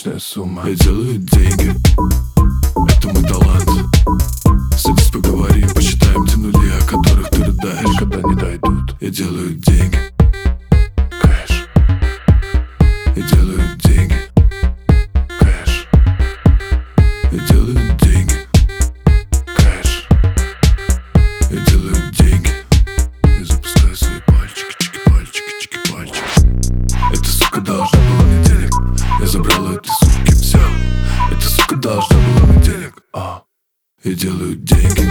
приличная сумма. Я делаю деньги, это мой талант. Садись, поговорим, посчитаем те нули, о которых ты рыдаешь, никогда не дойдут. Я делаю деньги, кэш. Я делаю деньги, кэш. Я делаю деньги, кэш. Я делаю деньги. Я запускаю свои пальчики, чики, пальчики, чики, пальчики. Эта сука должна была мне денег. Я забрал у этой суки все. Эта сука должна была мне денег. Я делаю деньги.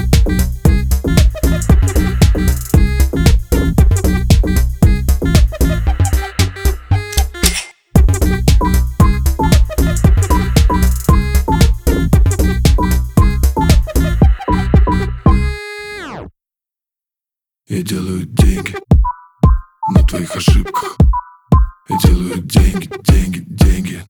Я делаю деньги на твоих ошибках. Я делаю деньги, деньги, деньги